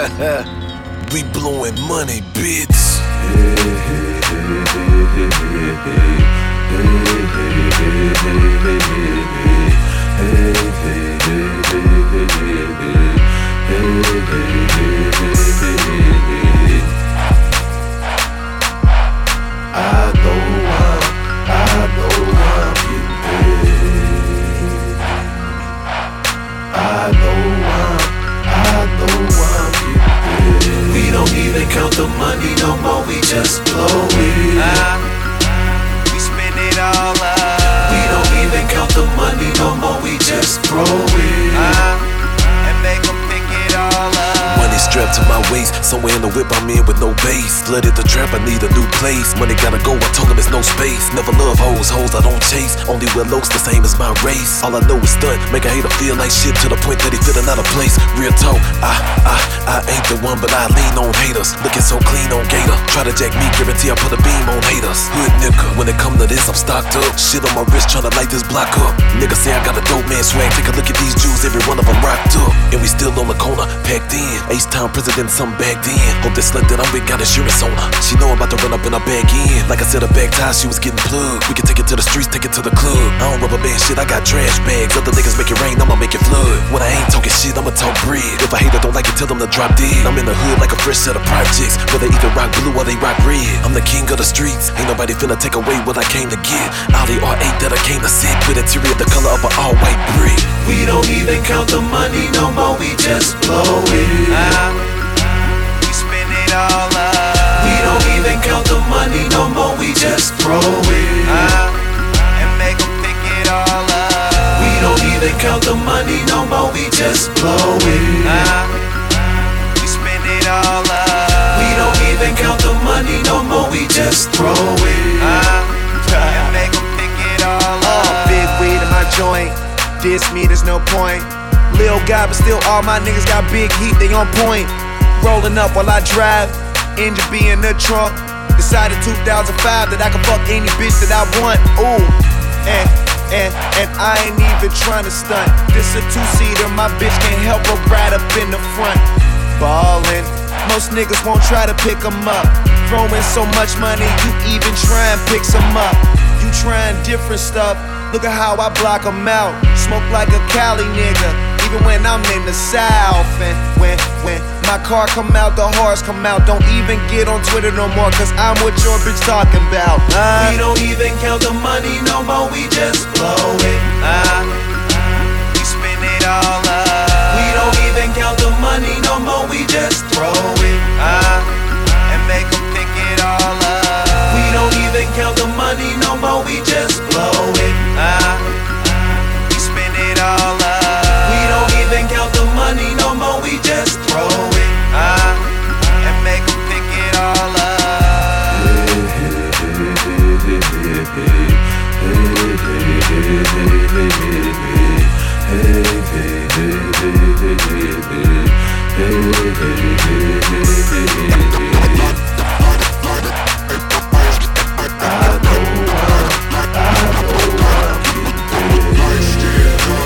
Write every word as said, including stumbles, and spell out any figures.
We blowing money, bitch. I know I'm, I know I'm getting paid. I know I'm, I know I'm getting paid. We don't even count the money no more, we just blow it. Uh, we spend it all up. We don't even count the money no more, we just throw it. Uh, and make them pick it all up. Money strapped to my waist, somewhere in the whip I'm in with no bass. Flooded the trap, I need a new place. Money gotta go, I told him it's no space. Never love hoes, hoes I don't chase. Only wear lows, the same as my race. All I know is stunt, make a hater feel like shit to the point that he feelin' out of place. Real talk, I, I, I ain't the one, but I lean on haters. Looking so clean on Gator. Try to jack me, guarantee I put a beam on haters. Hood nigga, when it come to this, I'm stocked up. Shit on my wrist, tryna light this block up. Niggas say I got a dope man swag. Take a look at these Jews, every one of them rocked up. And we still on the corner, packed in. H-Town president, something back then. Hope this slut that I'm with got insurance on her. She know I'm about to run up in her back in. Like I said, her back tie, she was getting plugged. We can take it to the streets, take it to the club. I don't rubber band shit, I got trash bags. Other niggas make it rain, I'ma make it flood. When I ain't talking shit, I'ma talk bread. If a hater don't like it, tell them to drop dead. I'm in the hood like a fresh set of projects, whether either rock blue or they rock red. I'm the king of the streets, ain't nobody finna take away what I came to get. Audi R eight that I came to sit with, interior the color of an all white brick. We don't even count the money no more, we just blow it. Uh, we spend it all up. We don't even count the money no more, we just throw it. Uh, and make them pick it all up. We don't even count the money no more, we just blow it. Uh, we spend it all up. We don't even count the money no more, we just throw it. Uh, and make them pick it all up. Uh, big weed in my joint. Diss me, there's no point. Lil guy, but still all my niggas got big heat, they on point. Rolling up while I drive, engine be in the trunk. Decided two thousand five that I can fuck any bitch that I want. Ooh, and, and, and I ain't even trying to stunt. This a two-seater, my bitch can't help but ride up in the front. Ballin', most niggas won't try to pick 'em up. Throwing so much money, you even try and pick some up. You trying different stuff, look at how I block 'em out. Smoke like a Cali nigga, even when I'm in the South. And when, when my car come out, the horse come out. Don't even get on Twitter no more, cause I'm what your bitch talking about. uh, We don't even count the money no more, we just blow it. Uh, we spend it all up. We don't even count the money no more, we just throw it. Uh, and make them pick it all up. We don't even count the money no more, we just blow it. Uh, we spend it all up. We don't even count the money no more, we just throw it. Uh, and make them pick it all up. Hey, hey, hey, hey, hey, hey, hey, hey, hey, hey, hey.